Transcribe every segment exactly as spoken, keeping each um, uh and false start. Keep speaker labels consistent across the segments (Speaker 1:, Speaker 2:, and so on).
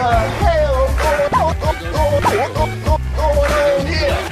Speaker 1: hell going on here?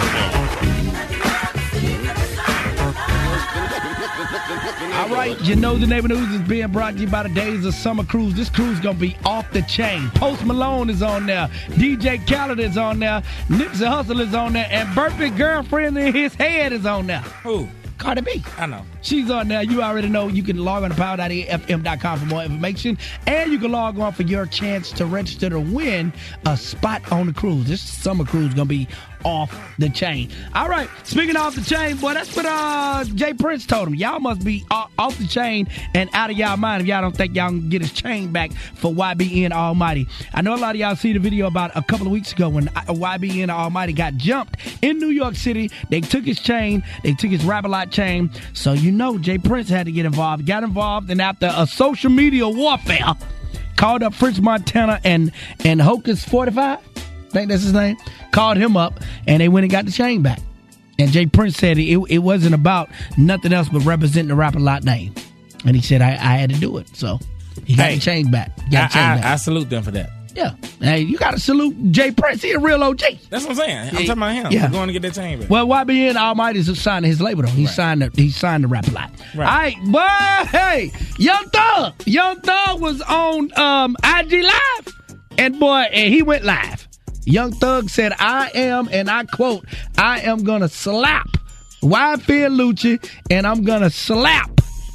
Speaker 2: All right, you know the neighbor news is being brought to you by the Days of Summer Cruise. This cruise gonna be off the chain. Post Malone is on there, D J Khaled is on there, Nipsey Hussle is on there, and Burpee's girlfriend in his head is on there.
Speaker 3: Who?
Speaker 2: Cardi B.
Speaker 3: I know.
Speaker 2: She's on there. You already know. You can log on to power dot e f m dot com for more information. And you can log on for your chance to register to win a spot on the cruise. This summer cruise is going to be off the chain. All right. Speaking of off the chain, boy, that's what uh, Jay Prince told him. Y'all must be off the chain and out of y'all mind if y'all don't think y'all can get his chain back for Y B N Almighty. I know a lot of y'all see the video about a couple of weeks ago when Y B N Almighty got jumped in New York City. They took his chain. They took his Rap-A-Lot chain. So you know Jay Prince had to get involved. Got involved, and after a social media warfare, called up French Montana and, and Hocus forty-five, I think that's his name, called him up, and they went and got the chain back. And Jay Prince said it, it wasn't about nothing else but representing the Rap-A-Lot name. And he said, I, I had to do it. So he got
Speaker 3: hey,
Speaker 2: the chain back. Got the chain
Speaker 3: I,
Speaker 2: back.
Speaker 3: I, I salute them for that.
Speaker 2: Yeah. Hey, you got to salute Jay Prince. He a real O G.
Speaker 3: That's what I'm saying. I'm talking about him.
Speaker 2: Yeah.
Speaker 3: I'm going to get that chain back.
Speaker 2: Well, Y B N Almighty's signed his label, though. He,
Speaker 3: Right.
Speaker 2: signed the, he signed the Rap-A-Lot.
Speaker 3: Right.
Speaker 2: All right. Boy, hey, Young Thug. Young Thug was on um, I G Live. And, boy, and he went live. Young Thug said, I am, and I quote, I am going to slap Y-Fia Lucci, and I'm going to slap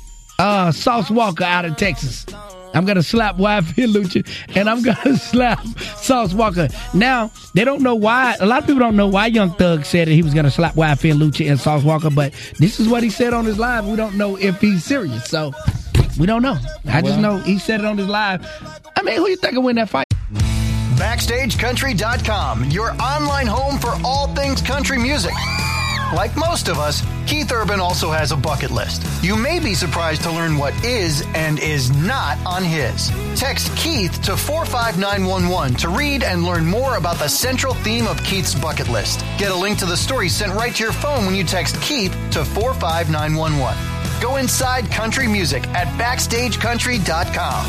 Speaker 2: uh, Sauce Walker out of Texas. I'm going to slap Y-Fia Lucci, and I'm going to slap Sauce Walker. Now, they don't know why. A lot of people don't know why Young Thug said that he was going to slap Y-Fia Lucci and Sauce Walker, but this is what he said on his live. We don't know if he's serious, so we don't know. I just know he said it on his live. I mean, who you think will win that fight?
Speaker 4: Backstage Country dot com, your online home for all things country music. Like most of us, Keith Urban also has a bucket list. You may be surprised to learn what is and is not on his. Text Keith to four five nine one one to read and learn more about the central theme of Keith's bucket list. Get a link to the story sent right to your phone when you text Keith to four five nine one one. Go inside country music at Backstage Country dot com.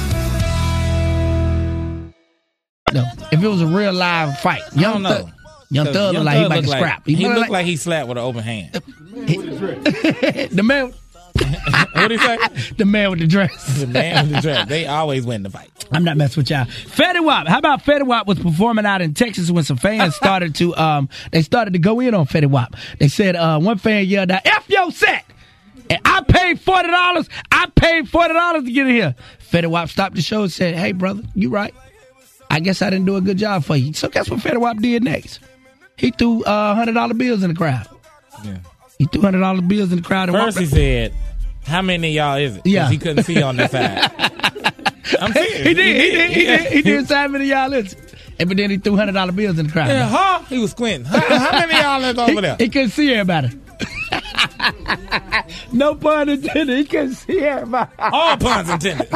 Speaker 2: No, if it was a real live fight, Young
Speaker 3: I don't know.
Speaker 2: Thug, Young Thug looked like he about to scrap.
Speaker 3: He, he
Speaker 2: looked
Speaker 3: looked like he slapped with an open hand.
Speaker 2: the man.
Speaker 3: What'd he say?
Speaker 2: The man with the dress.
Speaker 3: The man with the dress. They always win the fight.
Speaker 2: I'm not messing with y'all. Fetty Wap. How about Fetty Wap was performing out in Texas when some fans started to um they started to go in on Fetty Wap. They said uh one fan yelled out, F your set. And I paid forty dollars. I paid forty dollars to get in here. Fetty Wap stopped the show and said, hey, brother, you right. I guess I didn't do a good job for you. So guess what Fetty Wap did next? He threw uh, one hundred dollar bills in the crowd.
Speaker 3: Yeah.
Speaker 2: He threw one hundred dollar bills in the crowd. And
Speaker 3: First he said, how many of y'all is it? Because
Speaker 2: Yeah.
Speaker 3: he couldn't see on that side. I'm serious.
Speaker 2: He did. He did. He did. He did. How many of y'all is it? And but then he threw one hundred dollar bills in the crowd.
Speaker 3: Yeah, huh? He was squinting. How, how many of y'all is over there?
Speaker 2: He, he couldn't see everybody. No pun intended. He couldn't see everybody.
Speaker 3: All puns intended.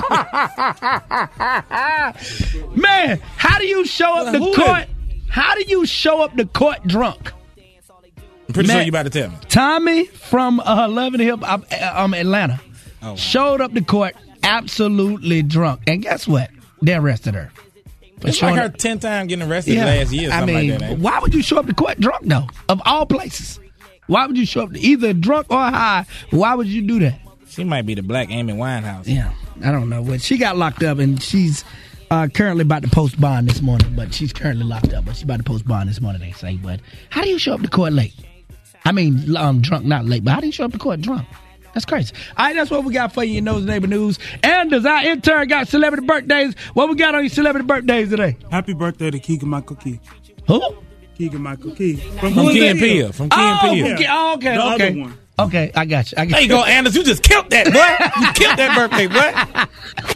Speaker 2: Man, how do you show up
Speaker 3: Well,
Speaker 2: the
Speaker 3: who
Speaker 2: court?
Speaker 3: is-
Speaker 2: How do you show up the court drunk?
Speaker 3: I'm pretty
Speaker 2: Man,
Speaker 3: sure you about to tell me.
Speaker 2: Tommy from uh, Love and Hip Hop, um, Atlanta,
Speaker 3: Oh, wow.
Speaker 2: showed up the court absolutely drunk. And guess what? They arrested her. For
Speaker 3: It's like
Speaker 2: showing
Speaker 3: her
Speaker 2: up-
Speaker 3: ten times getting arrested
Speaker 2: Yeah.
Speaker 3: last year or
Speaker 2: I
Speaker 3: something
Speaker 2: mean,
Speaker 3: like that. ain't it?
Speaker 2: why would you show up to court drunk, though? Of all places. Why would you show up either drunk or high? Why would you do that?
Speaker 3: She might be the black Amy Winehouse.
Speaker 2: Yeah, I don't know. But she got locked up, and she's uh, currently about to post bond this morning. But she's currently locked up, but she's about to post bond this morning, they say. But how do you show up to court late? I mean, um, drunk, not late, but how do you show up to court drunk? That's crazy. All right, that's what we got for you in Those Neighbor News. And does our intern got celebrity birthdays? What we got on your celebrity birthdays today?
Speaker 5: Happy birthday to Keegan Michael Key.
Speaker 2: Who?
Speaker 5: Keegan Michael Key.
Speaker 3: From Key and Peele. From Key and
Speaker 2: Oh,
Speaker 3: Peele.
Speaker 2: from Key- oh, okay,
Speaker 5: The
Speaker 2: okay.
Speaker 5: other one.
Speaker 2: Okay, I got you. I got
Speaker 3: There you go, Anders. You just killed that, boy. You killed that birthday, boy.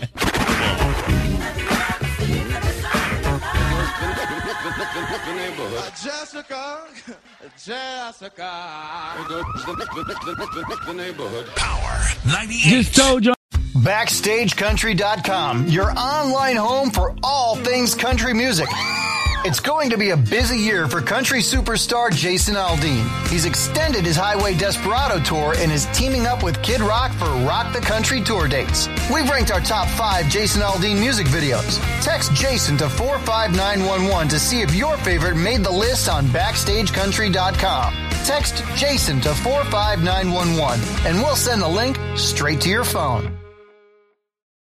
Speaker 1: Jessica, Jessica. The neighborhood.
Speaker 6: Power ninety-eight.
Speaker 2: Just told you.
Speaker 4: Backstage Country dot com, your online home for all things country music. It's going to be a busy year for country superstar Jason Aldean. He's extended his Highway Desperado tour and is teaming up with Kid Rock for Rock the Country tour dates. We've ranked our top five Jason Aldean music videos. Text Jason to four five nine one one to see if your favorite made the list on backstage country dot com. Text Jason to four five nine one one and we'll send the link straight to your phone.